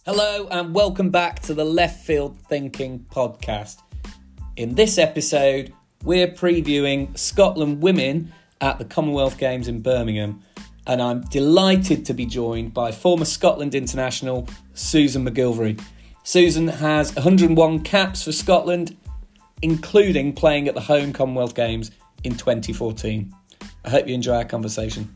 Hello and welcome back to the Left Field Thinking podcast. In this episode, we're previewing Scotland women at the Commonwealth Games in Birmingham, and I'm delighted to be joined by former Scotland international Susan McGilvray. Susan has 101 caps for Scotland, including playing at the home Commonwealth Games in 2014. I hope you enjoy our conversation.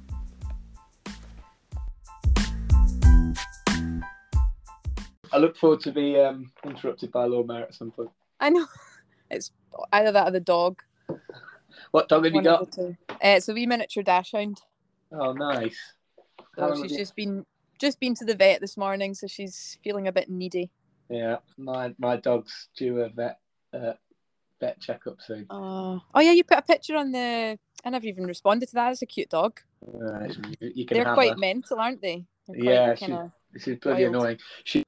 I look forward to be interrupted by Lord Mayor at some point. I know. It's either that or the dog. What dog have you got? It's a wee miniature dachshund. Oh, nice. So she's just been to the vet this morning, so she's feeling a bit needy. Yeah, my dog's due a vet checkup soon. Oh yeah, you put a picture on the. I never even responded to that. It's a cute dog. They're quite mental, aren't they? Yeah, she's bloody annoying.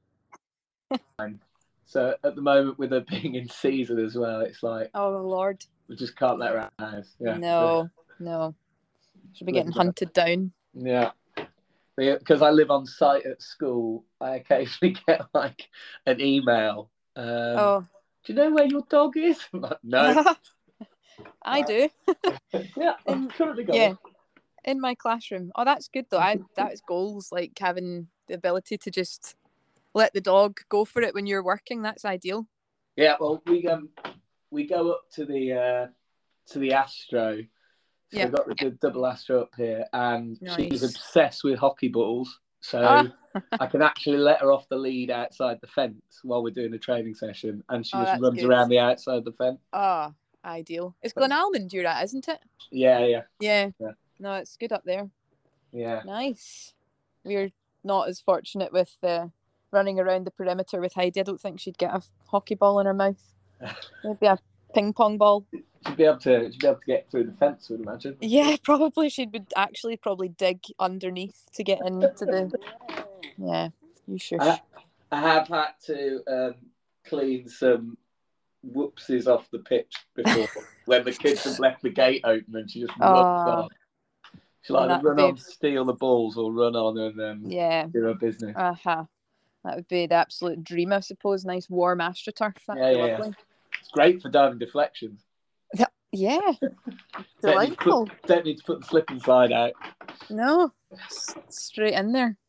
So at the moment, with her being in season as well, it's like, oh Lord, we just can't let her out of the house. Yeah. No, she'll be getting hunted down. Yeah, because I live on site at school, I occasionally get like an email. Do you know where your dog is? I'm like, no. I do. Yeah, I'm currently going. In my classroom. Oh, that's good though. That's goals, like having the ability to just let the dog go for it when you're working. That's ideal. Yeah, well, we go up to the Astro. So we've got the double Astro up here, and she's obsessed with hockey balls. So I can actually let her off the lead outside the fence while we're doing a training session, and she just runs around the outside the fence. Oh, ideal. It's Glenalmond you're at, isn't it? Yeah. No, it's good up there. Yeah. Nice. We're not as fortunate with running around the perimeter with Heidi. I don't think she'd get a hockey ball in her mouth. Maybe a ping pong ball. She'd be able to get through the fence, I would imagine. Yeah, probably. She would actually probably dig underneath to get into the. Yeah, you sure? I have had to clean some whoopsies off the pitch before when the kids have left the gate open and she just runs on. She'll either run on, steal the balls, or run on and do her business. That would be the absolute dream, I suppose. Nice warm AstroTurf. That'd be lovely. It's great for diving deflections. Yeah. Delightful. Don't need to put the slip and slide out. No. Straight in there.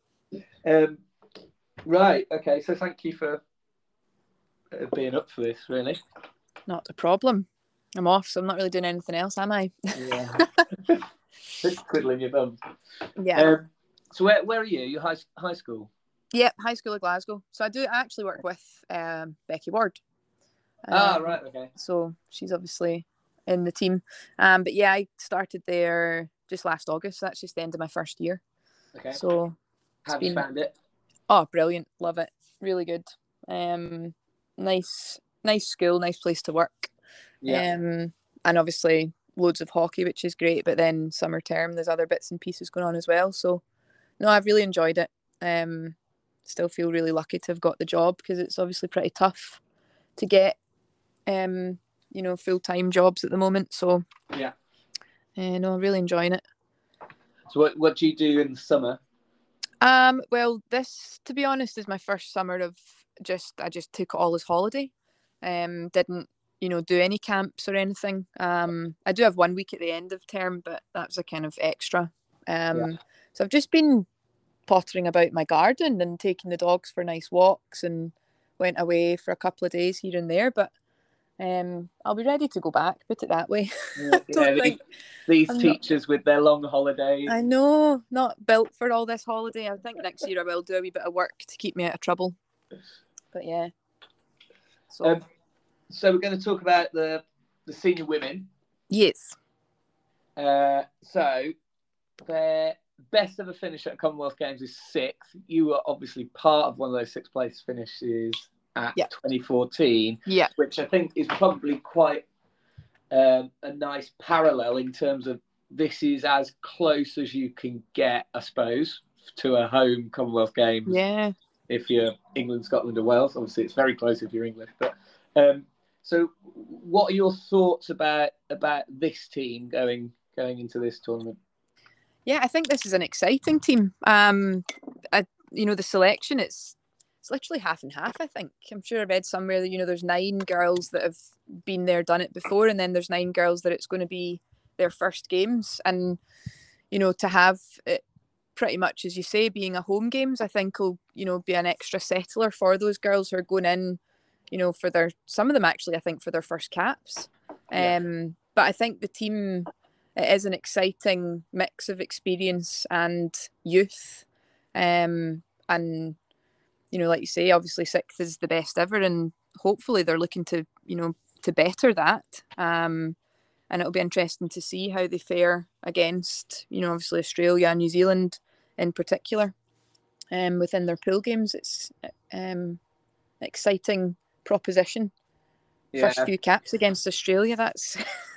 Right. Okay. So thank you for being up for this, really. Not a problem. I'm off, so I'm not really doing anything else, am I? Yeah. Just twiddling your thumbs. Yeah. So where are you? You're high school? Yep, High School of Glasgow. So I actually work with Becky Ward. Right, okay. So she's obviously in the team. But yeah, I started there just last August. So that's just the end of my first year. Okay. So how have you found it? Oh, brilliant. Love it. Really good. Nice school, nice place to work. Yeah. And obviously loads of hockey, which is great. But then summer term, there's other bits and pieces going on as well. So no, I've really enjoyed it. Still feel really lucky to have got the job because it's obviously pretty tough to get full-time jobs at the moment. So yeah, no, I'm really enjoying it. So what do you do in the summer? Well, this, to be honest, is my first summer of I just took it all as holiday. Didn't do any camps or anything. I do have 1 week at the end of term, but that's a kind of extra. So I've just been pottering about my garden and taking the dogs for nice walks and went away for a couple of days here and there, but I'll be ready to go back, put it that way. These teachers with their long holidays. I know, not built for all this holiday. I think next year I will do a wee bit of work to keep me out of trouble. But yeah. So we're going to talk about the senior women. Yes. So their best ever finish at Commonwealth Games is 6th. You were obviously part of one of those 6th place finishes at 2014, which I think is probably quite a nice parallel in terms of this is as close as you can get, I suppose, to a home Commonwealth Games. Yeah. If you're England, Scotland or Wales. Obviously, it's very close if you're English. But so what are your thoughts about this team going into this tournament? Yeah, I think this is an exciting team. The selection, it's it's literally half and half, I think. I'm sure I read somewhere that, there's 9 girls that have been there, done it before, and then there's 9 girls that it's going to be their first games. And, to have it pretty much, as you say, being a home games, I think will, be an extra settler for those girls who are going in, for some of them actually, I think, for their first caps. But I think the team, it is an exciting mix of experience and youth. And, like you say, obviously 6th is the best ever, and hopefully they're looking to, to better that. And it'll be interesting to see how they fare against, obviously Australia and New Zealand in particular. Within their pool games, it's exciting proposition. Yeah. First few caps against Australia, that's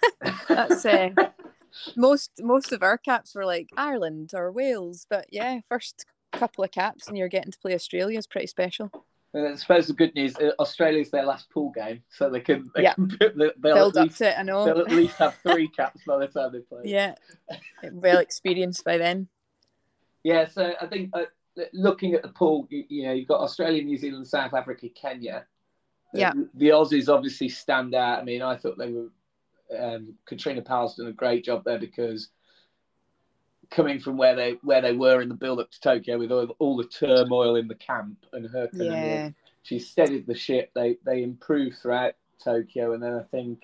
most of our caps were like Ireland or Wales, but yeah, first couple of caps and you're getting to play Australia is pretty special. I suppose the good news, Australia's their last pool game, so they can build up to it. I know they'll at least have 3 caps by the time they play. Yeah, well experienced by then. Yeah, so I think looking at the pool, you've got Australia, New Zealand, South Africa, Kenya. Yeah, the Aussies obviously stand out. I mean, I thought they were. Katrina Powell's done a great job there, because coming from where they were in the build up to Tokyo with all the turmoil in the camp and her coming in, she steadied the ship. They improved throughout Tokyo, and then I think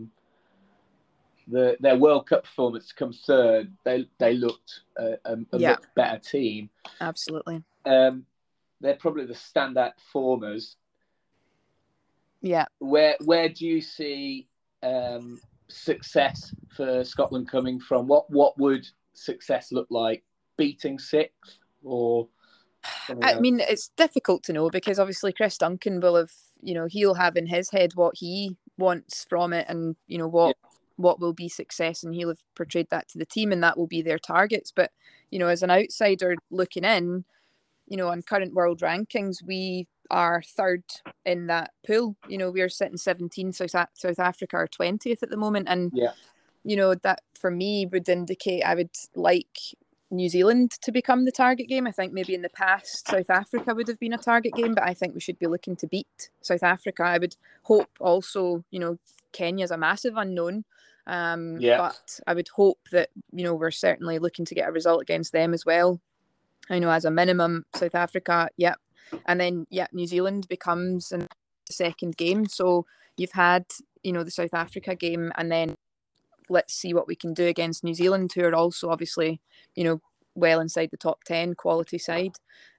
their World Cup performance to come third, they looked a much better team. Absolutely. They're probably the standout performers. Yeah. Where do you see success for Scotland coming from? What would success look like? Beating 6th or? I mean, it's difficult to know, because obviously Chris Duncan will have, he'll have in his head what he wants from it, and what will be success, and he'll have portrayed that to the team, and that will be their targets. But as an outsider looking in, on current world rankings, we are 3rd in that pool. We are sitting 17th. South Africa are 20th at the moment, and that for me would indicate I would like New Zealand to become the target game. I think maybe in the past South Africa would have been a target game, but I think we should be looking to beat South Africa. I would hope also, Kenya's a massive unknown, but I would hope that we're certainly looking to get a result against them as well. I know as a minimum South Africa, and then New Zealand becomes a second game. So you've had the South Africa game, and then let's see what we can do against New Zealand, who are also obviously well inside the top 10 quality side.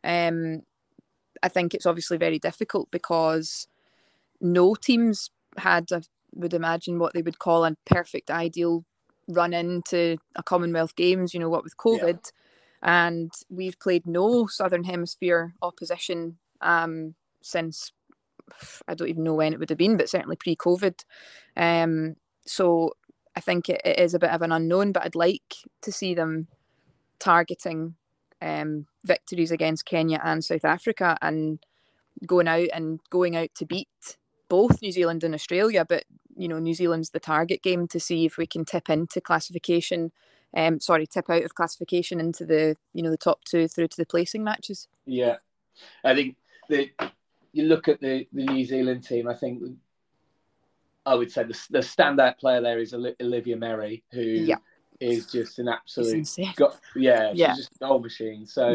I think it's obviously very difficult, because no teams had, I would imagine, what they would call a perfect ideal run into a Commonwealth Games, what with COVID. And we've played no Southern Hemisphere opposition since, I don't even know when it would have been, but certainly pre-COVID. So I think it is a bit of an unknown, but I'd like to see them targeting victories against Kenya and South Africa, and going out to beat both New Zealand and Australia. But New Zealand's the target game, to see if we can tip into classification. Tip out of classification into the the top 2 through to the placing matches. Yeah, I think you look at the New Zealand team. I think I would say the standout player there is Olivia Merry, who is just an absolute she's just a goal machine. So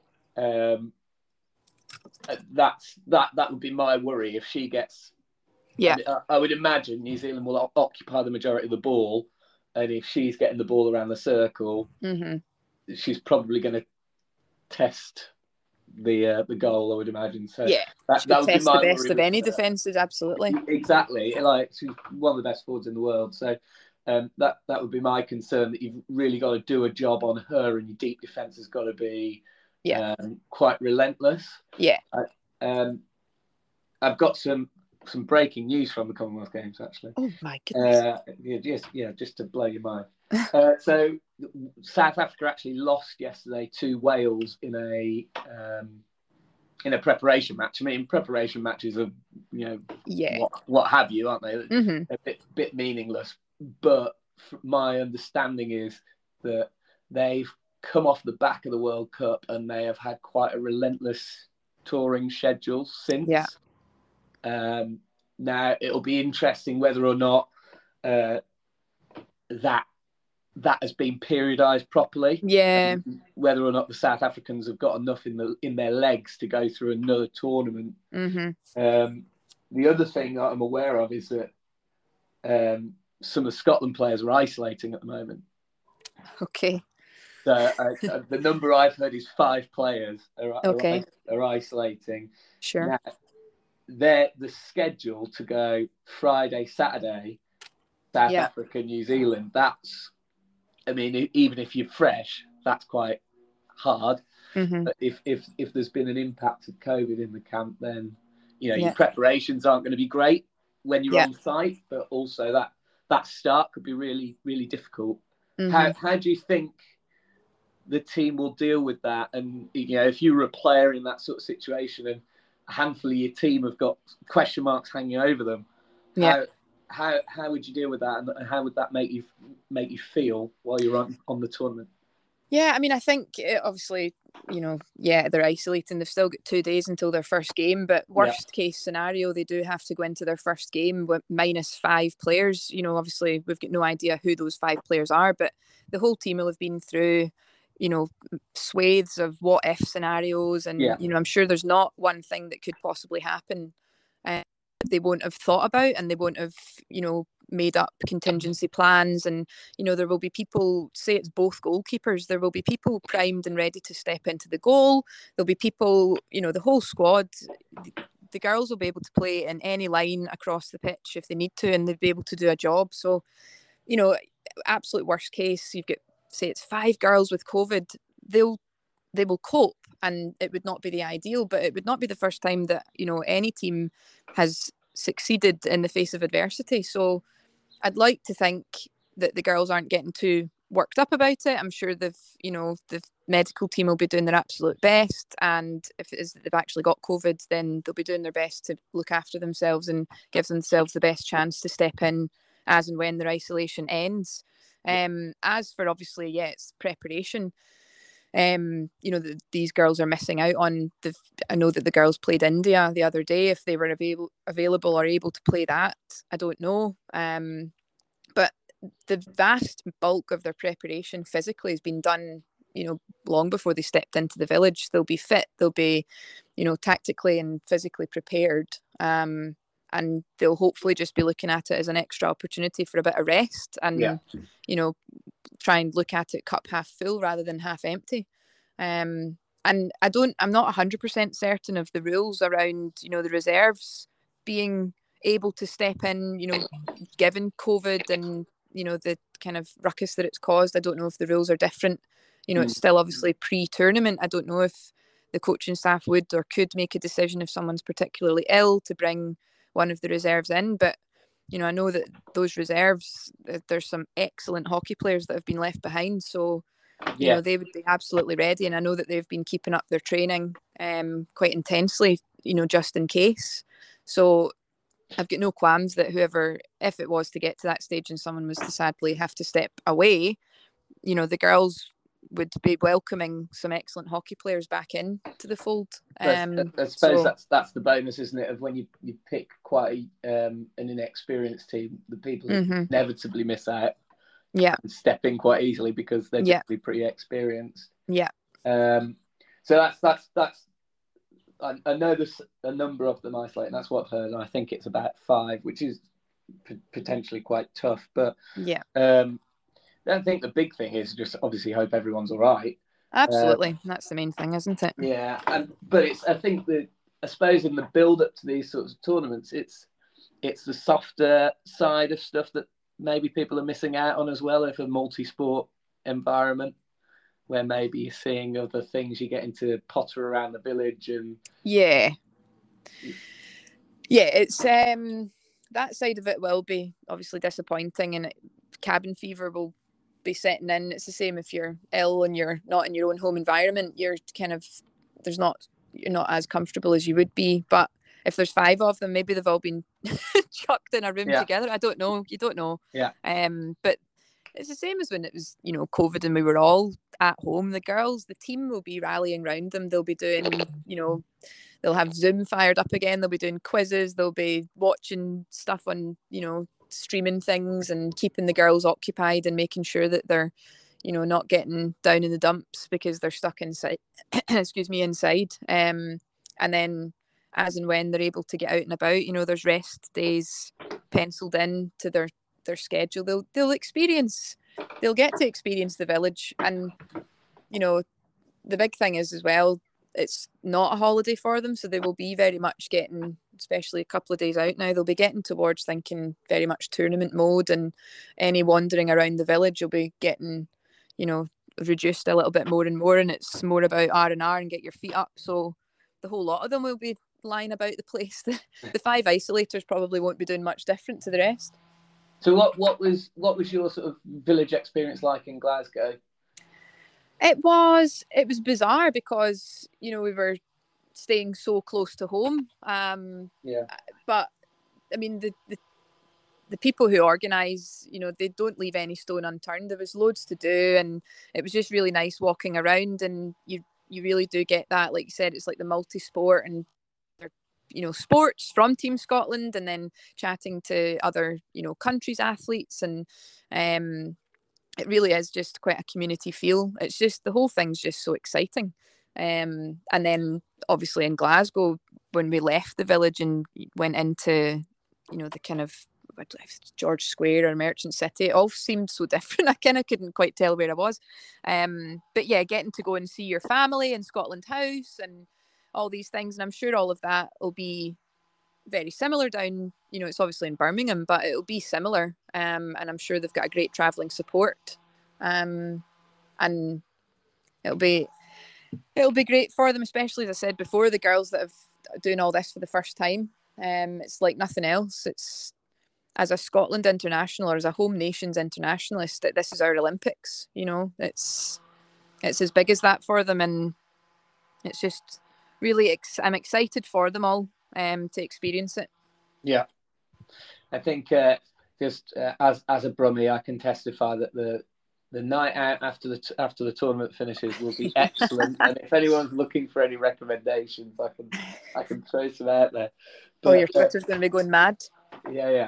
that would be my worry if she gets. I would imagine New Zealand will occupy the majority of the ball. And if she's getting the ball around the circle, she's probably going to test the goal, I would imagine. So that would test be my the best of any defences, absolutely. Exactly. Like, she's one of the best forwards in the world. So that would be my concern, that you've really got to do a job on her, and your deep defence has got to be quite relentless. Yeah. I've got some breaking news from the Commonwealth Games, actually. Oh my goodness! Just to blow your mind. So South Africa actually lost yesterday to Wales in a preparation match. I mean, preparation matches are what have you, aren't they? Mm-hmm. A bit meaningless. But my understanding is that they've come off the back of the World Cup, and they have had quite a relentless touring schedule since. Yeah. Now it'll be interesting whether or not that has been periodised properly. Yeah. Whether or not the South Africans have got enough in their legs to go through another tournament. Mm-hmm. The other thing that I'm aware of is that some of Scotland players are isolating at the moment. Okay. So the number I've heard is 5 players are isolating. Sure. Now, the schedule to go Friday, Saturday, South Africa, New Zealand. That's, I mean, even if you're fresh, that's quite hard. Mm-hmm. But if there's been an impact of COVID in the camp, then your preparations aren't going to be great when you're on site. But also that start could be really, really difficult. Mm-hmm. How do you think the team will deal with that? And if you were a player in that sort of situation and a handful of your team have got question marks hanging over them, how would you deal with that, and how would that make you feel while you're on the tournament? Yeah, I mean, I think obviously, they're isolating. They've still got 2 days until their first game, but worst case scenario, they do have to go into their first game with -5 players. Obviously, we've got no idea who those 5 players are, but the whole team will have been through, swathes of what if scenarios, and I'm sure there's not one thing that could possibly happen they won't have thought about, and they won't have made up contingency plans. And there will be people, say it's both goalkeepers, there will be people primed and ready to step into the goal. There'll be people, the whole squad. The girls will be able to play in any line across the pitch if they need to, and they'll be able to do a job. So absolute worst case, you've got, say it's 5 girls with COVID, they will cope, and it would not be the ideal, but it would not be the first time that any team has succeeded in the face of adversity. So I'd like to think that the girls aren't getting too worked up about it. I'm sure the medical team will be doing their absolute best, and if it is that they've actually got COVID, then they'll be doing their best to look after themselves and give themselves the best chance to step in as and when their isolation ends. As for obviously, it's preparation. These girls are missing out on I know that the girls played India the other day. If they were available or able to play that, I don't know. But the vast bulk of their preparation physically has been done, long before they stepped into the village. They'll be fit. They'll be, tactically and physically prepared. And they'll hopefully just be looking at it as an extra opportunity for a bit of rest, and try and look at it cup half full rather than half empty. And I'm not 100% certain of the rules around, the reserves being able to step in, given COVID and, the kind of ruckus that it's caused. I don't know if the rules are different. It's still obviously pre-tournament. I don't know if the coaching staff would or could make a decision if someone's particularly ill to bring one of the reserves in. But I know that those reserves, there's some excellent hockey players that have been left behind. So, they would be absolutely ready. And I know that they've been keeping up their training quite intensely, just in case. So I've got no qualms that whoever, if it was to get to that stage and someone was to sadly have to step away, the girls would be welcoming some excellent hockey players back in to the fold. I suppose that's the bonus, isn't it, of when you pick quite an inexperienced team, the people inevitably miss out. Yeah, and step in quite easily because they're generally pretty experienced. Yeah. So that's. I know there's a number of them isolated, and that's what I've heard. And I think it's about 5, which is potentially quite tough. But I think the big thing is just obviously hope everyone's all right. Absolutely, that's the main thing, isn't it? Yeah, but I suppose in the build up to these sorts of tournaments, it's the softer side of stuff that maybe people are missing out on as well. If a multi-sport environment where maybe you're seeing other things, you get into potter around the village and it's that side of it will be obviously disappointing, and cabin fever will be setting in. It's the same if you're ill and you're not in your own home environment. You're not as comfortable as you would be. But if there's 5 of them, maybe they've all been chucked in a room together. I don't know. You don't know. Yeah. But it's the same as when it was, COVID and we were all at home. The team will be rallying around them. They'll be doing, they'll have Zoom fired up again. They'll be doing quizzes. They'll be watching stuff on, streaming things and keeping the girls occupied and making sure that they're, not getting down in the dumps because they're stuck inside, inside. And then as and when they're able to get out and about, there's rest days penciled in to their schedule. They'll get to experience the village. And, the big thing is as well, it's not a holiday for them. So they will be very much getting, especially a couple of days out now, they'll be getting towards thinking very much tournament mode, and any wandering around the village will be getting, reduced a little bit more and more, and it's more about R&R and get your feet up. So the whole lot of them will be lying about the place. The 5 isolators probably won't be doing much different to the rest. So what was your sort of village experience like in Glasgow? It was bizarre because, we were staying so close to home. But I mean, the people who organise, they don't leave any stone unturned. There was loads to do, and it was just really nice walking around, and you really do get that, like you said, it's like the multi-sport, and sports from Team Scotland, and then chatting to other, countries' athletes, and it really is just quite a community feel. It's just, the whole thing's just so exciting. And then obviously in Glasgow, when we left the village and went into, the kind of George Square or Merchant City, it all seemed so different. I kind of couldn't quite tell where I was. But yeah, getting to go and see your family in Scotland House and all these things. And I'm sure all of that will be very similar down, it's obviously in Birmingham, but it'll be similar. And I'm sure they've got a great travelling support. And it'll be great for them, especially, as I said before, the girls that have doing all this for the first time. It's like nothing else. It's, as a Scotland international or as a home nations internationalist, that this is our Olympics. It's as big as that for them, and it's just really I'm excited for them all to experience it. Yeah, I think just as a Brummie, I can testify that the night out after the tournament finishes will be excellent. And if anyone's looking for any recommendations, I can throw some out there. But, your Twitter's going to be going mad. Yeah.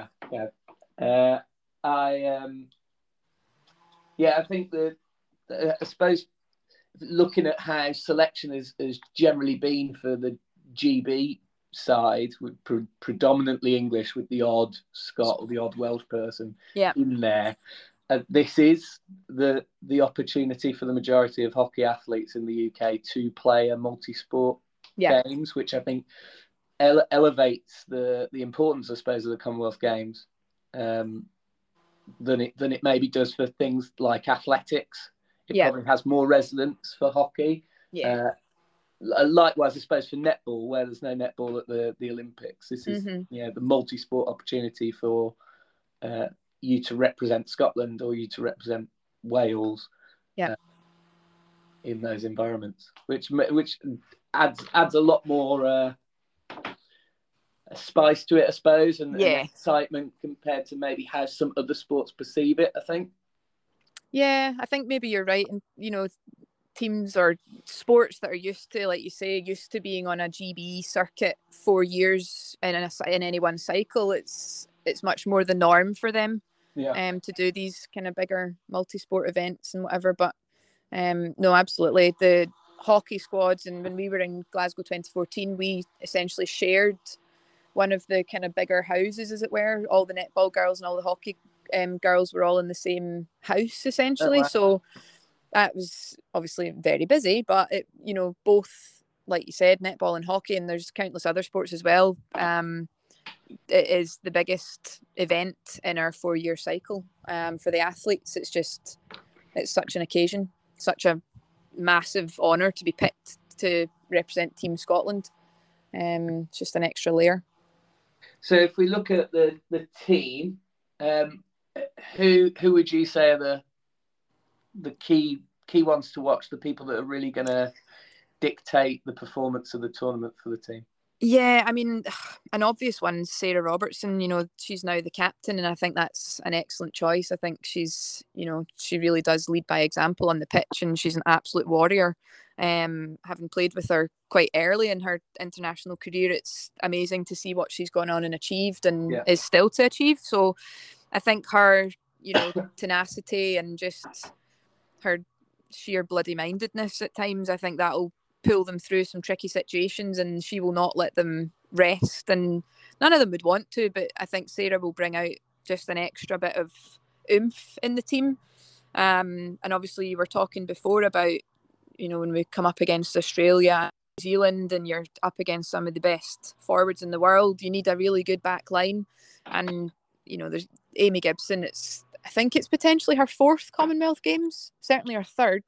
I think I suppose looking at how selection has generally been for the GB side, with predominantly English, with the odd Scot or the odd Welsh person in there. This is the opportunity for the majority of hockey athletes in the UK to play a multi-sport games, which I think elevates the importance, I suppose, of the Commonwealth Games than it maybe does for things like athletics. It probably has more resonance for hockey. Likewise, I suppose, for netball, where there's no netball at the Olympics. This is the multi-sport opportunity for you to represent Scotland or you to represent Wales in those environments, which adds a lot more spice to it, I suppose, and excitement compared to maybe how some other sports perceive it, I think. Yeah, I think maybe you're right. And, teams or sports that are used to being on a GB circuit 4 years in any one cycle, it's much more the norm for them to do these kind of bigger multi-sport events and whatever. But no, absolutely. The hockey squads, and when we were in Glasgow 2014, we essentially shared one of the kind of bigger houses, as it were. All the netball girls and all the hockey girls were all in the same house, essentially. Oh, wow. So that was obviously very busy, but it, both, like you said, netball and hockey, and there's countless other sports as well. It is the biggest event in our 4-year cycle for the athletes. It's such an occasion, such a massive honour to be picked to represent Team Scotland. It's just an extra layer. So if we look at the team, who would you say are the key ones to watch, the people that are really going to dictate the performance of the tournament for the team? Yeah, I mean, an obvious one, Sarah Robertson. She's now the captain, and I think that's an excellent choice. I think she really does lead by example on the pitch, and she's an absolute warrior. Having played with her quite early in her international career, it's amazing to see what she's gone on and achieved, and is still to achieve. So, I think her, tenacity and just her sheer bloody mindedness at times, I think that'll pull them through some tricky situations, and she will not let them rest, and none of them would want to, but I think Sarah will bring out just an extra bit of oomph in the team. And obviously you were talking before about, when we come up against Australia, New Zealand, and you're up against some of the best forwards in the world, you need a really good back line. And there's Amy Gibson. I think it's potentially her 4th Commonwealth Games, certainly her 3rd.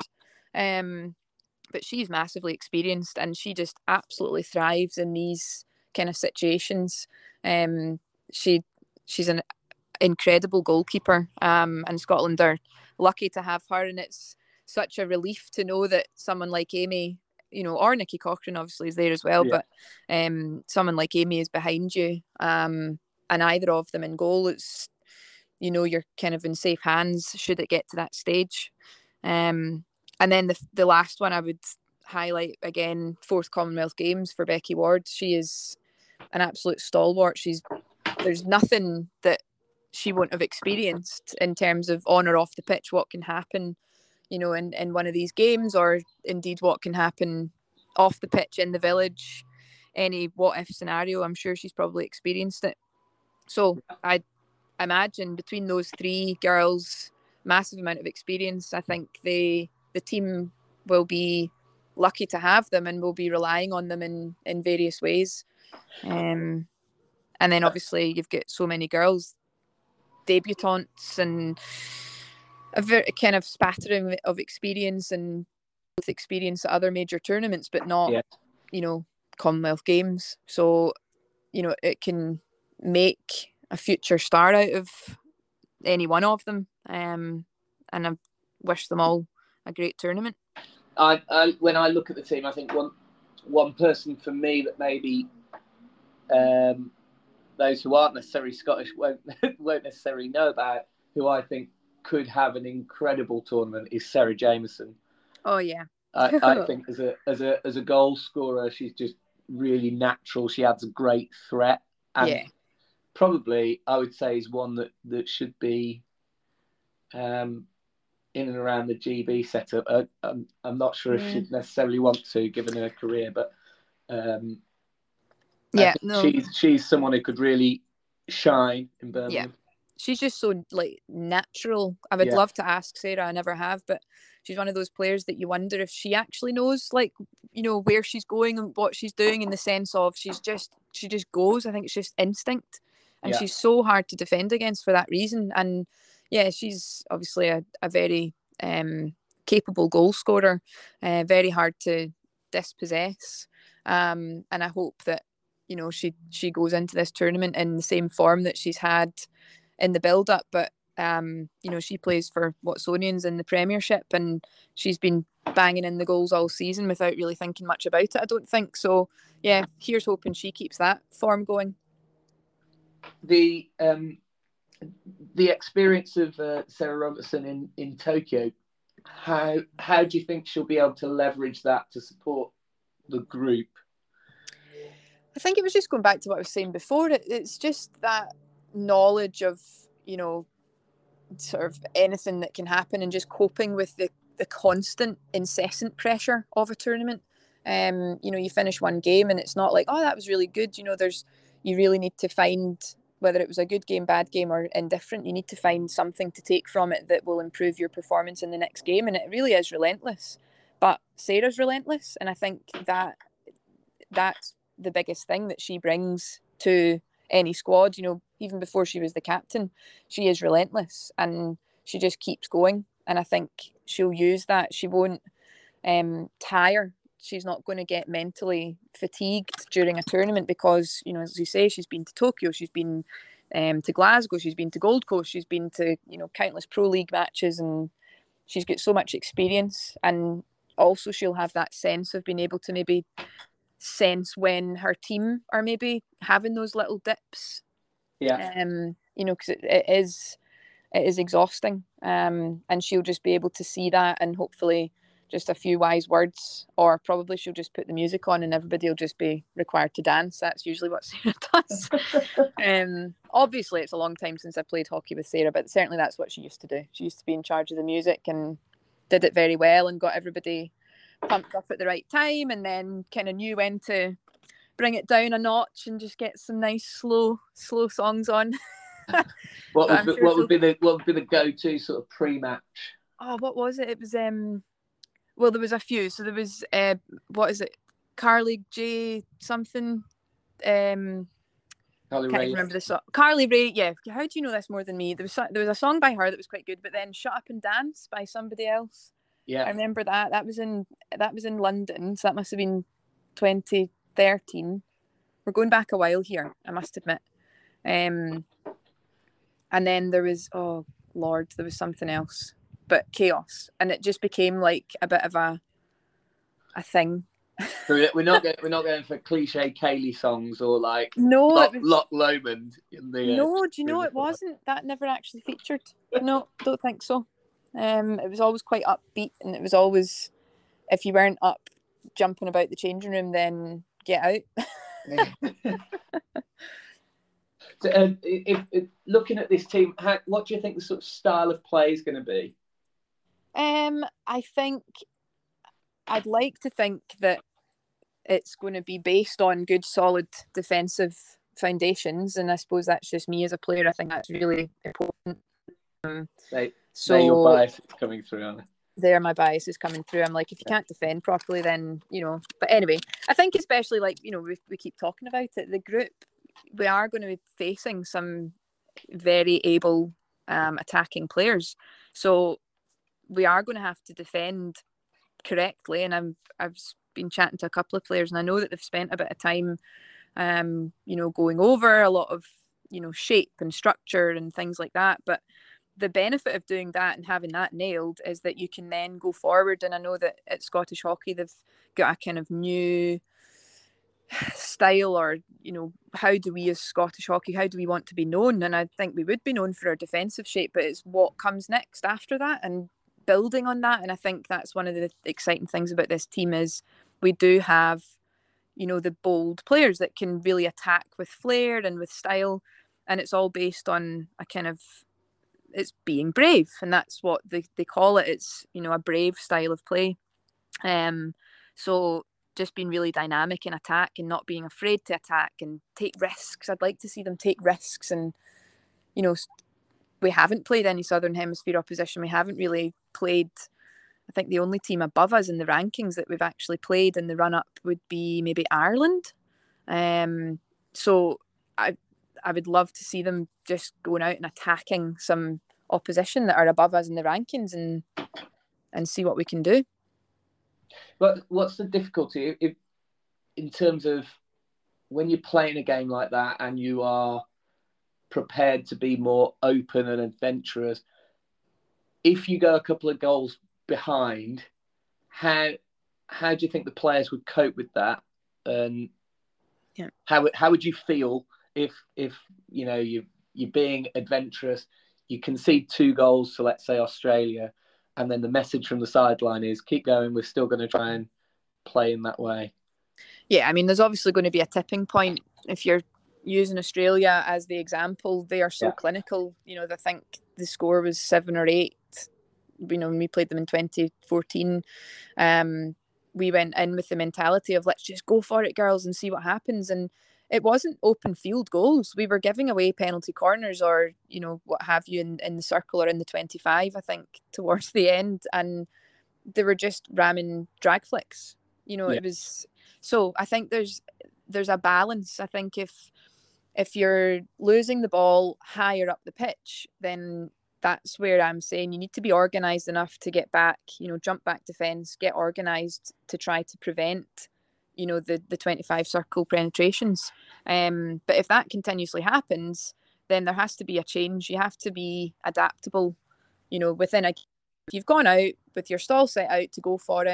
But she's massively experienced, and she just absolutely thrives in these kind of situations. She's an incredible goalkeeper, and Scotland are lucky to have her, and it's such a relief to know that someone like Amy, or Nikki Cochran obviously is there as well, but someone like Amy is behind you, and either of them in goal, it's, you're kind of in safe hands should it get to that stage. And then the last one I would highlight, again, 4th Commonwealth Games for Becky Ward. She is an absolute stalwart. There's nothing that she won't have experienced in terms of on or off the pitch, what can happen, in one of these games, or indeed what can happen off the pitch in the village. Any what-if scenario, I'm sure she's probably experienced it. So I imagine between those 3 girls, massive amount of experience. I think the team will be lucky to have them, and will be relying on them in various ways. And then obviously you've got so many girls, debutantes, and a very kind of spattering of experience, and with experience at other major tournaments, but not, Commonwealth Games. So, it can make a future star out of any one of them. And I wish them all a great tournament. When I look at the team, I think one person for me that maybe those who aren't necessarily Scottish won't necessarily know about, who I think could have an incredible tournament, is Sarah Jameson. Oh yeah. I think as a goal scorer, she's just really natural. She adds a great threat, and probably I would say is one that should be in and around the GB setup. I'm not sure if she'd necessarily want to, given her career, but she's someone who could really shine in Birmingham. Yeah. She's just so natural. I would love to ask Sarah, I never have, but she's one of those players that you wonder if she actually knows, where she's going and what she's doing, in the sense of she just goes. I think it's just instinct, and she's so hard to defend against for that reason. And she's obviously a very capable goal scorer, very hard to dispossess. And I hope that she goes into this tournament in the same form that she's had in the build-up, but she plays for Watsonians in the Premiership, and she's been banging in the goals all season without really thinking much about it, I don't think. So here's hoping she keeps that form going. The experience of Sarah Robertson in Tokyo, how do you think she'll be able to leverage that to support the group? I think it was just going back to what I was saying before. It's just that knowledge of, sort of anything that can happen, and just coping with the constant, incessant pressure of a tournament. You finish one game and it's not like, oh, that was really good. You really need to find, whether it was a good game, bad game, or indifferent, you need to find something to take from it that will improve your performance in the next game. And it really is relentless. But Sarah's relentless, and I think that's the biggest thing that she brings to any squad. Even before she was the captain, she is relentless, and she just keeps going. And I think she'll use that. She won't tire. She's not going to get mentally fatigued during a tournament, because, as you say, she's been to Tokyo, she's been to Glasgow, she's been to Gold Coast, she's been to, countless Pro League matches, and she's got so much experience. And also she'll have that sense of being able to maybe sense when her team are maybe having those little dips. Yeah. You know, because it is exhausting. And she'll just be able to see that, and hopefully just a few wise words, or probably she'll just put the music on and everybody will just be required to dance. That's usually what Sarah does. Obviously it's a long time since I played hockey with Sarah, but certainly that's what she used to do. She used to be in charge of the music and did it very well and got everybody pumped up at the right time, and then kind of knew when to bring it down a notch and just get some nice slow songs on. What would be the go-to sort of pre-match? Oh, what was it? It was well, there was a few. So there was what is it? Carly J something. Carly Can't Rae. even remember the song. Carly Rae. Yeah. How do you know this more than me? There was a song by her that was quite good, but then "Shut Up and Dance" by somebody else. Yeah. I remember that. That was in London. So that must have been 2013. We're going back a while here, I must admit. And then there was, oh Lord, there was something else, but Chaos, and it just became like a bit of a thing. So we're not going for cliche Kaylee songs or like Loch Lomond in the. No, do you know it wasn't? That never actually featured. No, don't think so. It was always quite upbeat, and it was always, if you weren't up jumping about the changing room, then get out. So, if looking at this team, what do you think the sort of style of play is going to be? I think I'd like to think that it's going to be based on good, solid defensive foundations, and I suppose that's just me as a player. I think that's really important. So your bias is coming through on it. There, my bias is coming through. I'm like, if you can't defend properly, then But anyway, I think especially like we keep talking about it. The group, we are going to be facing some very able attacking players, so we are going to have to defend correctly. And I've been chatting to a couple of players, and I know that they've spent a bit of time, going over a lot of shape and structure and things like that. But the benefit of doing that and having that nailed is that you can then go forward. And I know that at Scottish Hockey they've got a kind of new style, or how do we as Scottish Hockey, how do we want to be known? And I think we would be known for our defensive shape, but it's what comes next after that and building on that. And I think that's one of the exciting things about this team is we do have the bold players that can really attack with flair and with style, and it's all based on a kind of, it's being brave, and that's what they call it. It's a brave style of play. So just being really dynamic in attack and not being afraid to attack and take risks. I'd like to see them take risks. And we haven't played any Southern Hemisphere opposition. We haven't really played, I think the only team above us in the rankings that we've actually played in the run-up would be maybe Ireland. So I would love to see them just going out and attacking some opposition that are above us in the rankings and see what we can do. But what's the difficulty in terms of when you're playing a game like that and you are prepared to be more open and adventurous? If you go a couple of goals behind, how do you think the players would cope with that? And how would you feel if you're being adventurous, you concede 2 goals to, let's say, Australia, and then the message from the sideline is keep going, we're still going to try and play in that way? Yeah, I mean, there's obviously going to be a tipping point. If you're using Australia as the example, they are so clinical. I think the score was 7 or 8. When we played them in 2014, we went in with the mentality of let's just go for it, girls, and see what happens. And it wasn't open field goals. We were giving away penalty corners or, what have you in the circle or in the 25, I think, towards the end. And they were just ramming drag flicks. It was, so I think there's a balance. I think if you're losing the ball higher up the pitch, then that's where I'm saying you need to be organised enough to get back, jump back defence, get organised to try to prevent the 25 circle penetrations. But if that continuously happens, then there has to be a change. You have to be adaptable, within if you've gone out with your stall set out to go for it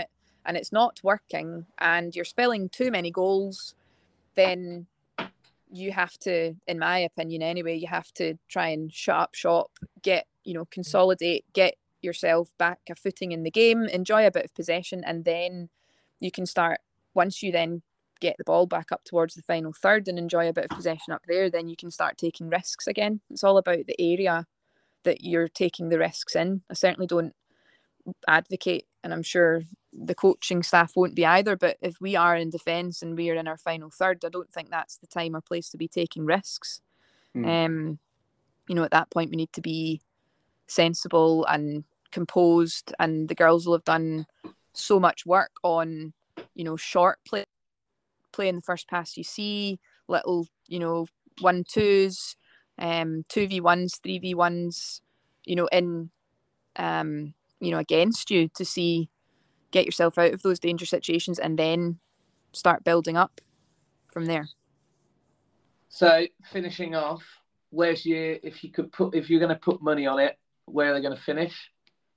and it's not working and you're spilling too many goals, then you have to, in my opinion anyway, you have to try and shut up shop, consolidate, get yourself back a footing in the game, enjoy a bit of possession, and then you can start, once you then get the ball back up towards the final third and enjoy a bit of possession up there, then you can start taking risks again. It's all about the area that you're taking the risks in. I certainly don't advocate, and I'm sure the coaching staff won't be either, but if we are in defence and we are in our final third, I don't think that's the time or place to be taking risks. At that point we need to be sensible and composed, and the girls will have done so much work on short play in the first pass you see, little 1-2s, 2v1s, 3v1s against you, to see, get yourself out of those danger situations and then start building up from there. So finishing off, if you're going to put money on it, where are they going to finish?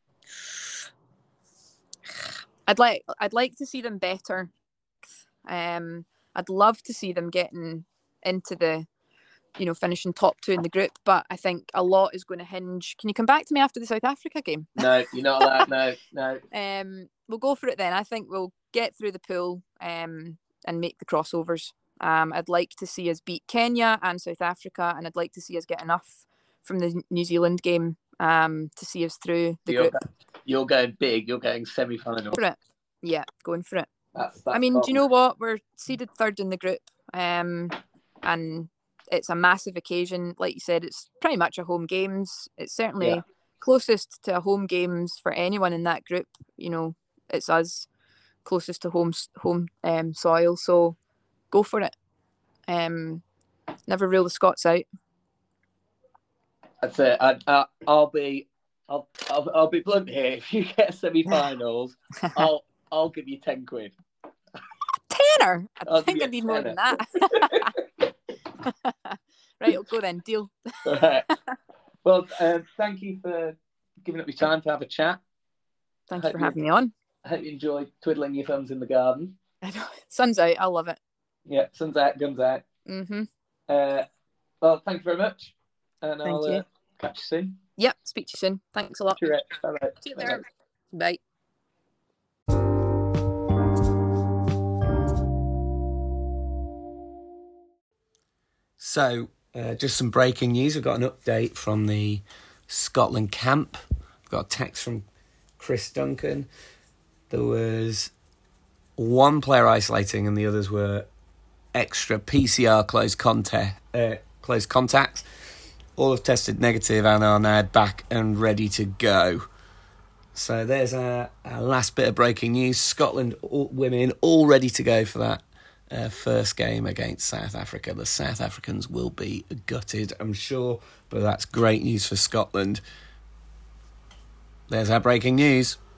I'd like to see them better. I'd love to see them getting into the, finishing top 2 in the group, but I think a lot is going to hinge. Can you come back to me after the South Africa game? No, you're not allowed. No. We'll go for it then. I think we'll get through the pool and make the crossovers. I'd like to see us beat Kenya and South Africa, and I'd like to see us get enough from the New Zealand game to see us through the group. You're going big. You're going semi-final. For it. Yeah, going for it. That's do you know what? We're seeded third in the group, and it's a massive occasion. Like you said, it's pretty much a home games. It's certainly closest to a home games for anyone in that group. It's us closest to home soil. So go for it. Never rule the Scots out. That's it. I'll be blunt here. If you get semi-finals, I'll give you 10 quid. Tenner? I think I need more than that. Right, I'll go then. Deal. Right. Well, thank you for giving up your time to have a chat. Thank you for having me on. I hope you enjoyed twiddling your thumbs in the garden. I know. Sun's out. I love it. Yeah, sun's out, guns out. Mm-hmm. Well, thank you very much. And Thank you. Catch you soon. Yep, speak to you soon. Thanks a lot. Bye-bye. See you there. Bye. So, just some breaking news. We've got an update from the Scotland camp. We've got a text from Chris Duncan. There was one player isolating and the others were extra PCR close contacts. All have tested negative and are now back and ready to go. So there's our last bit of breaking news. Scotland women all ready to go for that first game against South Africa. The South Africans will be gutted, I'm sure, but that's great news for Scotland. There's our breaking news.